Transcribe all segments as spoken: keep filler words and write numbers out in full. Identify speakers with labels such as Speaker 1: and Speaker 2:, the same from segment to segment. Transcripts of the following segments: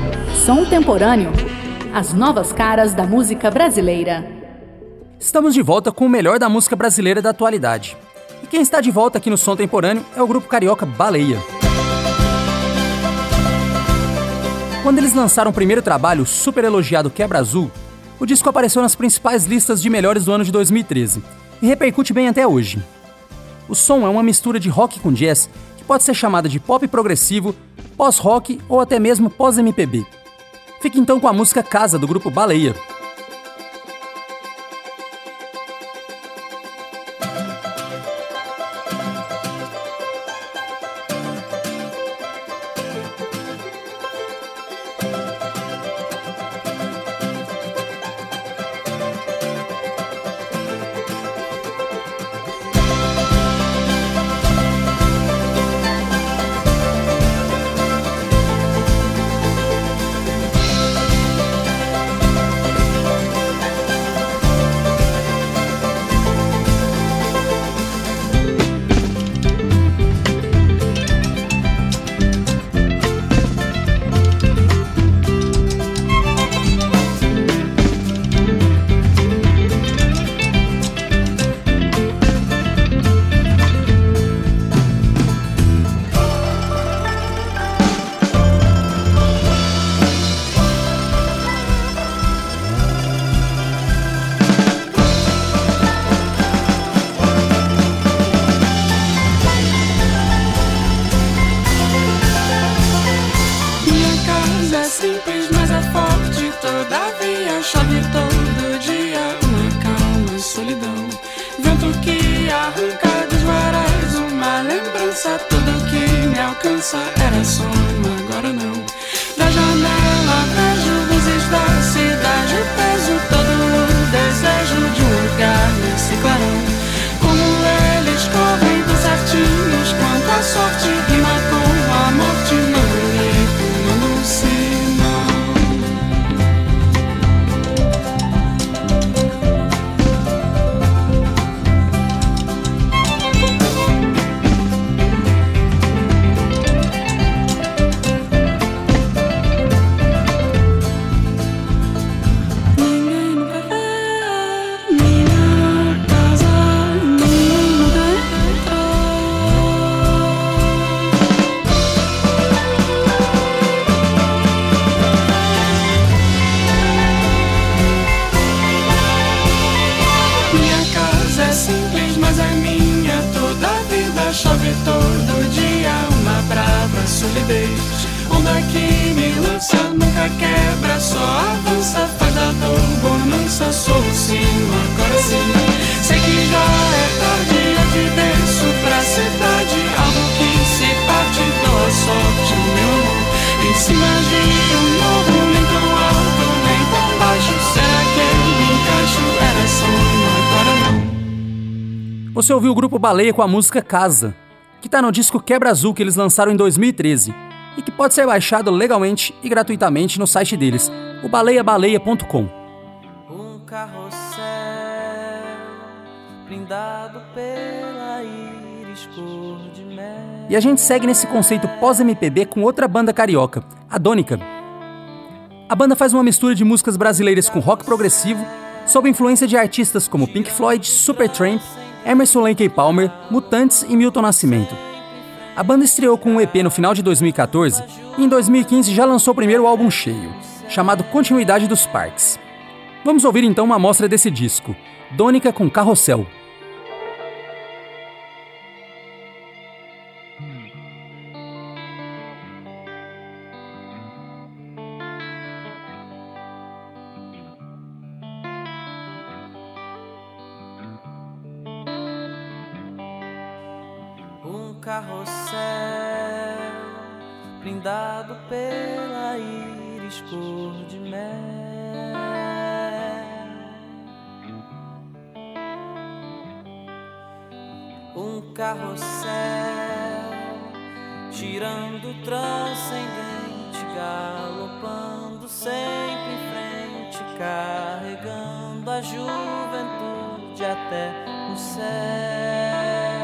Speaker 1: Som Temporâneo. As novas caras da música brasileira.
Speaker 2: Estamos de volta com o melhor da música brasileira da atualidade. E quem está de volta aqui no Som Temporâneo é o grupo carioca Baleia. Quando eles lançaram o primeiro trabalho, super elogiado Quebra Azul, o disco apareceu nas principais listas de melhores do ano de dois mil e treze e repercute bem até hoje. O som é uma mistura de rock com jazz que pode ser chamada de pop progressivo, pós-rock ou até mesmo pós-M P B. Fique então com a música Casa, do grupo Baleia.
Speaker 3: Simples, mas é forte, todavia chove todo dia, uma calma solidão, vento que arranca dos varais uma lembrança, tudo que me alcança era sonho, agora não. Da janela vejo luzes da cidade, peso todo o desejo de um lugar nesse clarão, como eles correm tão certinhos quanto a sorte rima com a morte, não bonito, não doce. Chove todo dia, uma brava solidez, onda que me lança, nunca quebra, só avança, faz da dor bonança, solucinho, agora sim. Sei que já é tarde, eu te desço pra cidade, algo que se parte, dou a sorte, meu amor, em cima de um morro, nem tão alto, nem tão baixo, será que eu me encaixo, era sonho, agora não.
Speaker 2: Você ouviu o grupo Baleia com a música Casa, que está no disco Quebra Azul que eles lançaram em dois mil e treze e que pode ser baixado legalmente e gratuitamente no site deles, o baleia baleia ponto com.
Speaker 4: Um carrossel brindado pela íris cor de mel.
Speaker 2: E a gente segue nesse conceito pós-M P B com outra banda carioca, a Dônica. A banda faz uma mistura de músicas brasileiras com rock progressivo, sob influência de artistas como Pink Floyd, Supertramp, Emerson Lake e Palmer, Mutantes e Milton Nascimento. A banda estreou com um E P no final de dois mil e catorze e em dois mil e quinze já lançou o primeiro álbum cheio, chamado Continuidade dos Parques. Vamos ouvir então uma amostra desse disco, Dônica com Carrossel.
Speaker 4: Um carrossel brindado pela íris cor de mel. Um carrossel girando transcendente, galopando sempre em frente, carregando a juventude até o céu.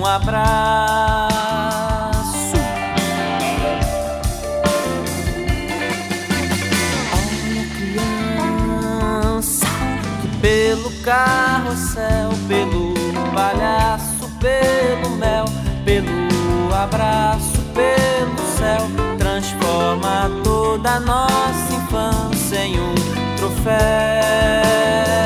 Speaker 4: abraço. Olha, criança, que pelo carrossel, pelo palhaço, pelo mel, pelo abraço, pelo céu, transforma toda a nossa infância em um troféu.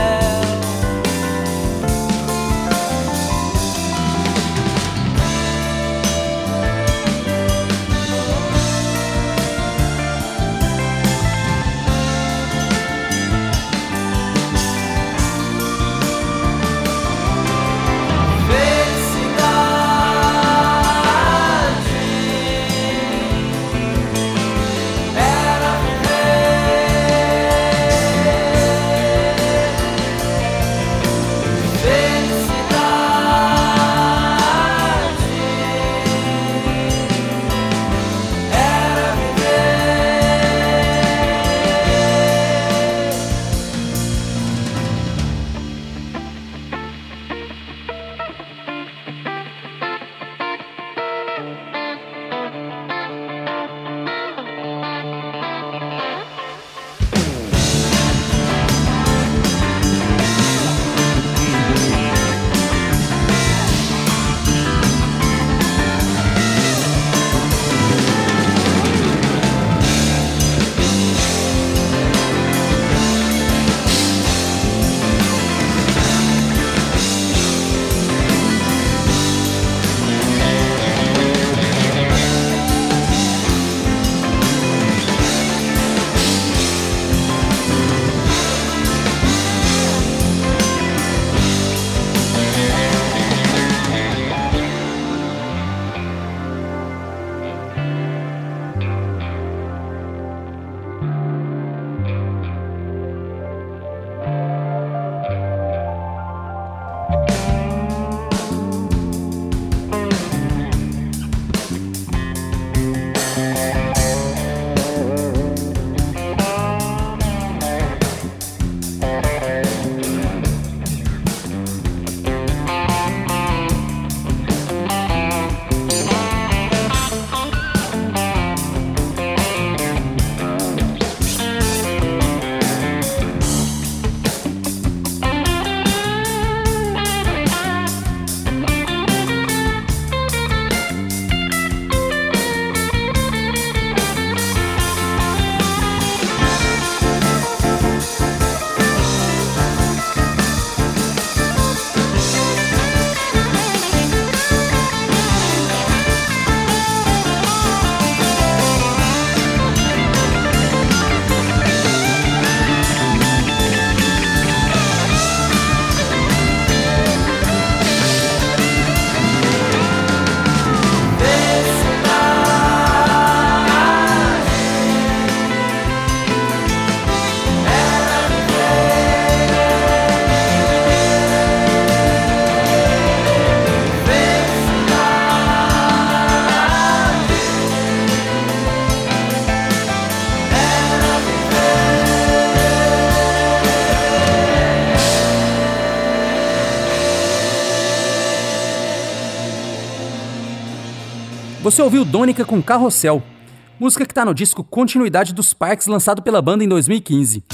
Speaker 2: Você ouviu Dônica com Carrossel, música que tá no disco Continuidade dos Parques, lançado pela banda em dois mil e quinze.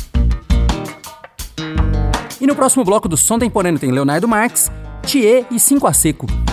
Speaker 2: E no próximo bloco do Som Temporâneo tem Leonardo Marques, Thier e Cinco a Seco.